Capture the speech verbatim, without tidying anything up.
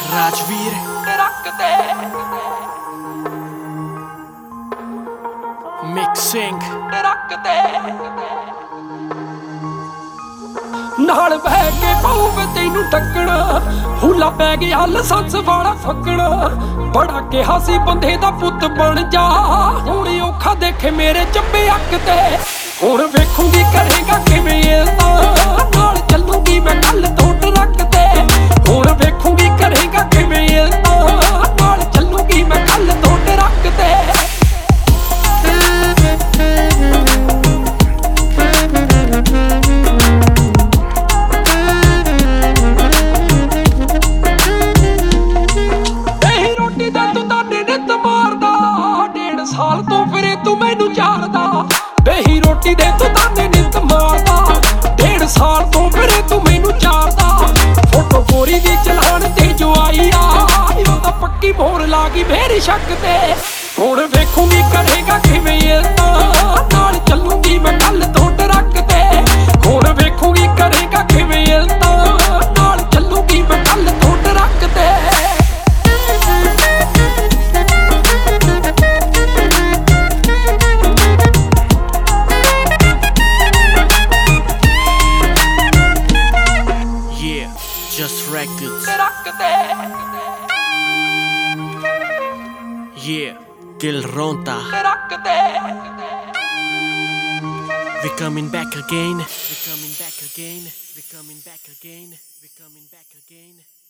ਰਾਜਵੀਰ ਰੱਖਦੇ ਮਿਕਸਿੰਗ ਰੱਖਦੇ ਨਾਲ ਬਹਿ ਕੇ ਪਊਵੇ ਤੈਨੂੰ ਟੱਕਣਾ ਹੁਲਾ ਪੈ ਗਿਆ ਲਾਇਸੈਂਸ ਵਾਲਾ ਫੱਕਣਾ ਬੜਾ ਕਿਹਾ ਸੀ ਬੰਦੇ ਦਾ ਪੁੱਤ ਬਣ ਜਾ ਹੁਣ ਔਖਾ ਦੇਖੇ ਮੇਰੇ ਚੱਬੇ ਅੱਕ ਤੇ ਹੁਣ ਵੇਖੂਗੀ ਕਰੇਗਾ ਕਿਵੇਂ ਇਲਤਾ ਨਾਲ ਚੱਲੂਗੀ ਮੈਂ ਕੱਲ ਤੋਂ ਟਰੱਕ ਤੇ ਹੁਣ ਵੇਖੂਗੀ ਕਰੇਗਾ ਕਿਵੇਂ ਇਲਤਾ ਨਾਲ ਚੱਲੂਗੀ ਮੈਂ ਕੱਲ ਤੋਂ ਟਰੱਕ ਤੇ ਸਾਲ ਤੋਂ ਫਿਰੇ ਤੂੰ ਮੈਨੂੰ ਜਾਣਦਾ ਬੇਹੀ ਰੋਟੀ ਦੇ ਤੂੰ ਤਾਨੇ ਨਿੱਤ ਮਾਰਦਾ ਡੇਢ ਸਾਲ ਤੋਂ ਫਿਰੇ ਤੂੰ ਮੈਨੂੰ ਜਾਣਦਾ ਫੋਟੋ ਗੋਰੀ ਦੀ ਚਲਾਣ ਤੇ ਜੋ ਆਈ ਆ ਉਹ ਤਾਂ ਪੱਕੀ ਮੋਹਰ ਲਾ ਗਈ ਮੇਰੀ ਸ਼ੱਕ ਤੇ ਹੁਣ ਵੇਖੂਗੀ ਕਰੇਗਾ ਕਿਵੇਂ ਇਲਤਾ ਨਾਲ ਚੱਲੂਗੀ ਮੈਂ ਕੱਲ ਤੋਂ ਟਰੱਕ ਤੇ ਹੁਣ ਵੇਖੂਗੀ ਕਰੇਗਾ ਕਿਵੇਂ ਇਲਤਾ ਨਾਲ ਚੱਲੂਗੀ ਮੈਂ ਕੱਲ ਤੋਂ ਟਰੱਕ ਤੇ Just records. Yeah, Dil Ronta. We coming back again. We coming back again. We coming back again. We coming back again.